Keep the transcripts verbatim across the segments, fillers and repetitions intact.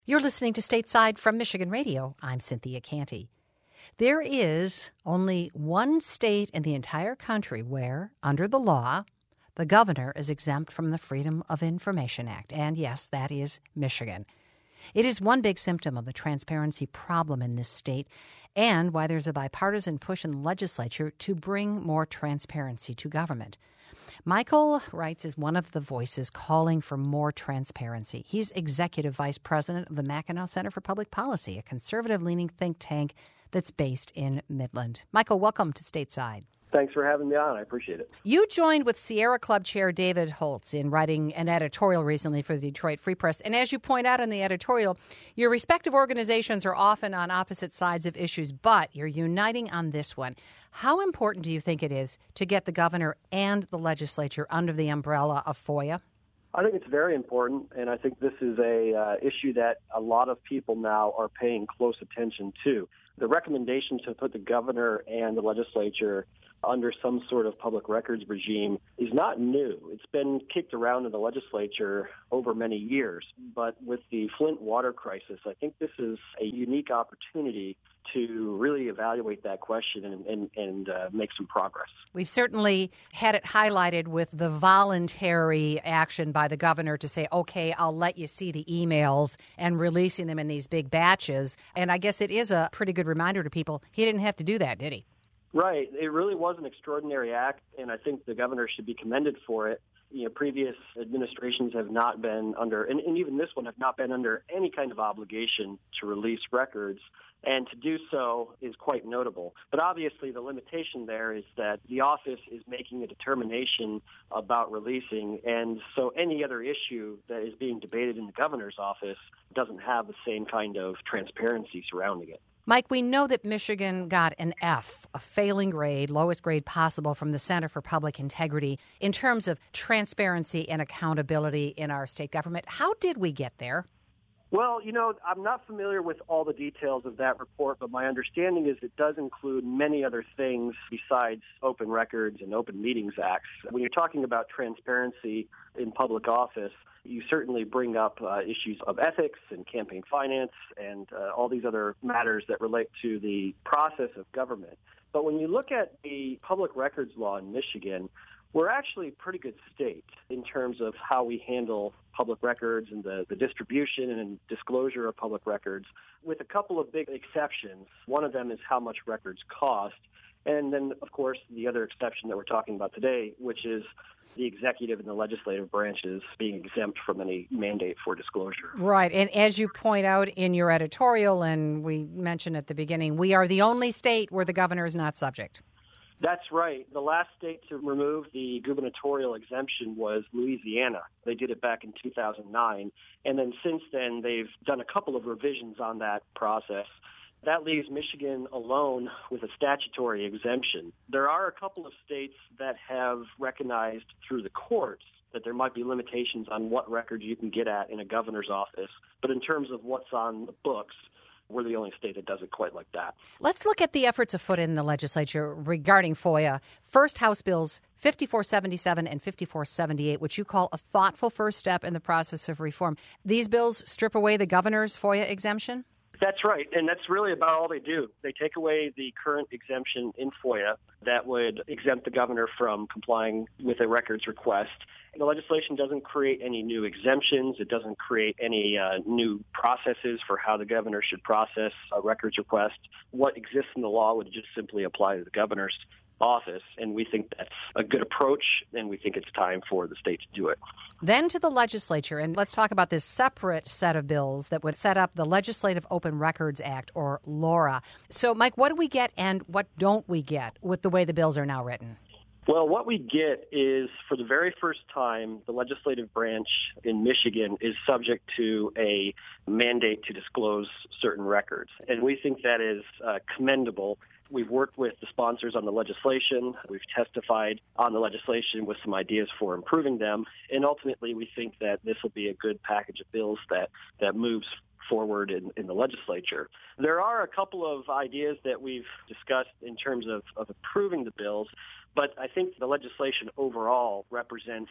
You're listening to Stateside from Michigan Radio. I'm Cynthia Canty. There is only one state in the entire country where, under the law, the governor is exempt from the Freedom of Information Act. And yes, that is Michigan. It is one big symptom of the transparency problem in this state and why there's a bipartisan push in the legislature to bring more transparency to government. Michael Reitz is one of the voices calling for more transparency. He's executive vice president of the Mackinac Center for Public Policy, a conservative-leaning think tank that's based in Midland. Michael, welcome to Stateside. Thanks for having me on. I appreciate it. You joined with Sierra Club Chair David Holtz in writing an editorial recently for the Detroit Free Press. And as you point out in the editorial, your respective organizations are often on opposite sides of issues, but you're uniting on this one. How important do you think it is to get the governor and the legislature under the umbrella of FOIA? I think it's very important, and I think this is a uh, issue that a lot of people now are paying close attention to. The recommendation to put the governor and the legislature under some sort of public records regime is not new. It's been kicked around in the legislature over many years. But with the Flint water crisis, I think this is a unique opportunity to really evaluate that question and, and, and uh, make some progress. We've certainly had it highlighted with the voluntary action by the governor to say, okay, I'll let you see the emails and releasing them in these big batches. And I guess it is a pretty good reminder to people, he didn't have to do that, did he? Right. It really was an extraordinary act, and I think the governor should be commended for it. You know, previous administrations have not been under, and, and even this one have not been under any kind of obligation to release records, and to do so is quite notable. But obviously the limitation there is that the office is making a determination about releasing, and so any other issue that is being debated in the governor's office doesn't have the same kind of transparency surrounding it. Mike, we know that Michigan got an F, a failing grade, lowest grade possible from the Center for Public Integrity in terms of transparency and accountability in our state government. How did we get there? Well, you know, I'm not familiar with all the details of that report, but my understanding is it does include many other things besides open records and open meetings acts. When you're talking about transparency in public office, you certainly bring up uh, issues of ethics and campaign finance and uh, all these other matters that relate to the process of government. But when you look at the public records law in Michigan, we're actually a pretty good state in terms of how we handle public records and the, the distribution and disclosure of public records, with a couple of big exceptions. One of them is how much records cost. And then, of course, the other exception that we're talking about today, which is the executive and the legislative branches being exempt from any mandate for disclosure. Right. And as you point out in your editorial, and we mentioned at the beginning, we are the only state where the governor is not subject. That's right. The last state to remove the gubernatorial exemption was Louisiana. They did it back in two thousand nine. And then since then, they've done a couple of revisions on that process. That leaves Michigan alone with a statutory exemption. There are a couple of states that have recognized through the courts that there might be limitations on what records you can get at in a governor's office. But in terms of what's on the books, we're the only state that does it quite like that. Let's look at the efforts afoot in the legislature regarding FOIA. First, House Bills fifty-four seventy-seven and fifty-four seventy-eight, which you call a thoughtful first step in the process of reform. These bills strip away the governor's FOIA exemption? That's right, and that's really about all they do. They take away the current exemption in FOIA that would exempt the governor from complying with a records request. The legislation doesn't create any new exemptions. It doesn't create any uh, new processes for how the governor should process a records request. What exists in the law would just simply apply to the governor's office, and we think that's a good approach, and we think it's time for the state to do it. Then to the legislature, and let's talk about this separate set of bills that would set up the Legislative Open Records Act, or LORA. So, Mike, what do we get and what don't we get with the way the bills are now written? Well, what we get is, for the very first time, the legislative branch in Michigan is subject to a mandate to disclose certain records, and we think that is uh, commendable. We've worked with the sponsors on the legislation. We've testified on the legislation with some ideas for improving them. And ultimately, we think that this will be a good package of bills that, that moves forward in, in the legislature. There are a couple of ideas that we've discussed in terms of, of improving the bills, but I think the legislation overall represents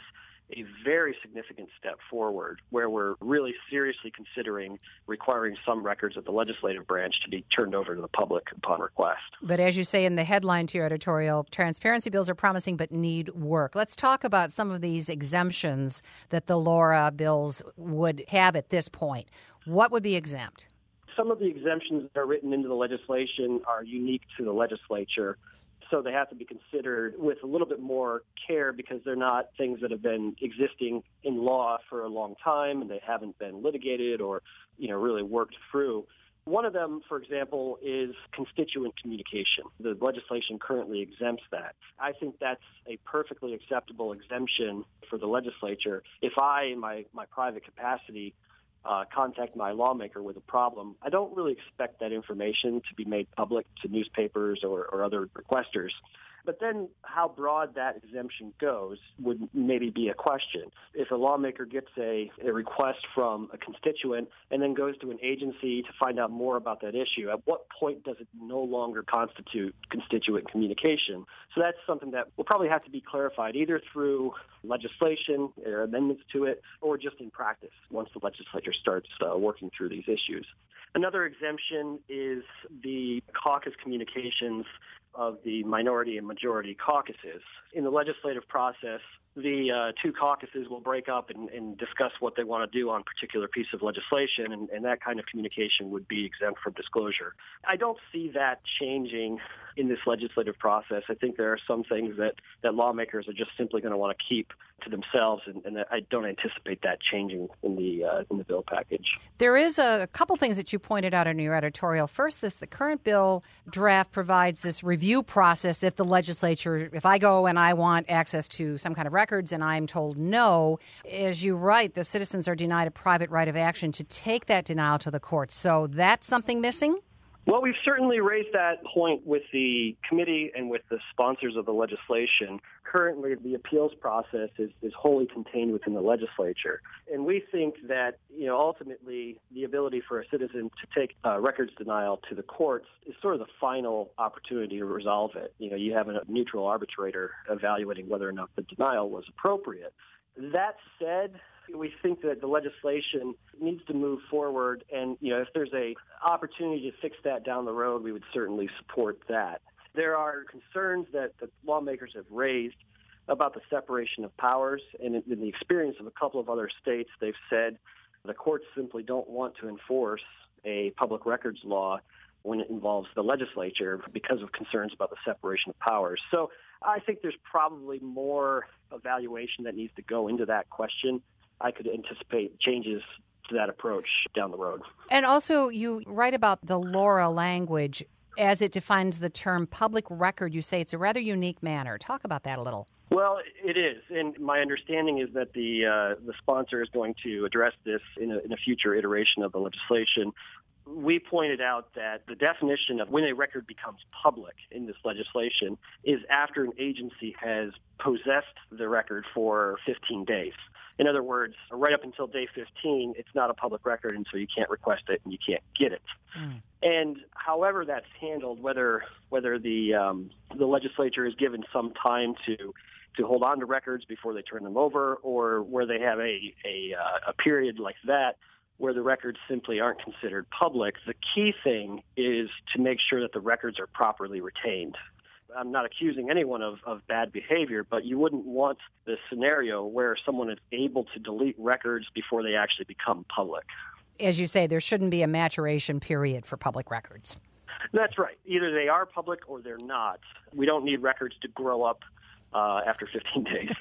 a very significant step forward where we're really seriously considering requiring some records of the legislative branch to be turned over to the public upon request. But as you say in the headline to your editorial, transparency bills are promising but need work. Let's talk about some of these exemptions that the LAURA bills would have at this point. What would be exempt? Some of the exemptions that are written into the legislation are unique to the legislature. So they have to be considered with a little bit more care because they're not things that have been existing in law for a long time and they haven't been litigated or, you know, really worked through. One of them, for example, is constituent communication. The legislation currently exempts that. I think that's a perfectly acceptable exemption for the legislature. If I, in my, my private capacity, Uh, contact my lawmaker with a problem, I don't really expect that information to be made public to newspapers or, or other requesters. But then how broad that exemption goes would maybe be a question. If a lawmaker gets a, a request from a constituent and then goes to an agency to find out more about that issue, at what point does it no longer constitute constituent communication? So that's something that will probably have to be clarified either through legislation or amendments to it or just in practice once the legislature starts uh, working through these issues. Another exemption is the caucus communications of the minority and majority caucuses. In the legislative process, the uh, two caucuses will break up and, and discuss what they want to do on a particular piece of legislation, and, and that kind of communication would be exempt from disclosure. I don't see that changing in this legislative process. I think there are some things that, that lawmakers are just simply going to want to keep to themselves, and, and I don't anticipate that changing in the uh, in the bill package. There is a couple things that you pointed out in your editorial. First, this the current bill draft provides this review process if the legislature, if I go and I want access to some kind of records and I'm told no, as you write, the citizens are denied a private right of action to take that denial to the courts. So that's something missing? Well, we've certainly raised that point with the committee and with the sponsors of the legislation. Currently, the appeals process is, is wholly contained within the legislature. And we think that, you know, ultimately the ability for a citizen to take uh, records denial to the courts is sort of the final opportunity to resolve it. You know, you have a neutral arbitrator evaluating whether or not the denial was appropriate. That said, we think that the legislation needs to move forward, and you know, if there's a opportunity to fix that down the road, we would certainly support that. There are concerns that the lawmakers have raised about the separation of powers, and in the experience of a couple of other states, they've said the courts simply don't want to enforce a public records law when it involves the legislature because of concerns about the separation of powers. So I think there's probably more evaluation that needs to go into that question. I could anticipate changes to that approach down the road. And also, you write about the LAURA language as it defines the term public record. You say it's a rather unique manner. Talk about that a little. Well, it is, and my understanding is that the uh, the sponsor is going to address this in a, in a future iteration of the legislation. We pointed out that the definition of when a record becomes public in this legislation is after an agency has possessed the record for fifteen days. In other words, right up until day fifteen, it's not a public record, and so you can't request it and you can't get it. Mm. And however that's handled, whether whether the um, the legislature is given some time to to hold on to records before they turn them over, or where they have a a, uh, a period like that where the records simply aren't considered public, the key thing is to make sure that the records are properly retained. I'm not accusing anyone of, of bad behavior, but you wouldn't want the scenario where someone is able to delete records before they actually become public. As you say, there shouldn't be a maturation period for public records. That's right. Either they are public or they're not. We don't need records to grow up Uh, after fifteen days.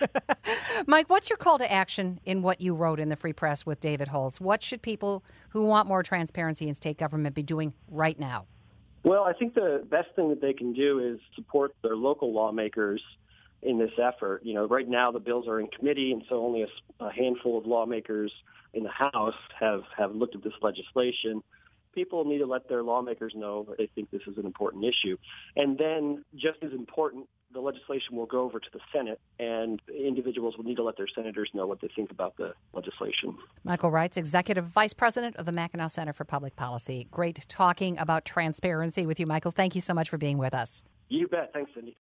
Mike, what's your call to action in what you wrote in the Free Press with David Holtz? What should people who want more transparency in state government be doing right now? Well, I think the best thing that they can do is support their local lawmakers in this effort. You know, right now the bills are in committee, and so only a, a handful of lawmakers in the House have, have looked at this legislation. People need to let their lawmakers know that they think this is an important issue. And then, just as important, the legislation will go over to the Senate, and individuals will need to let their senators know what they think about the legislation. Michael Reitz, Executive Vice President of the Mackinac Center for Public Policy. Great talking about transparency with you, Michael. Thank you so much for being with us. You bet. Thanks, Cindy.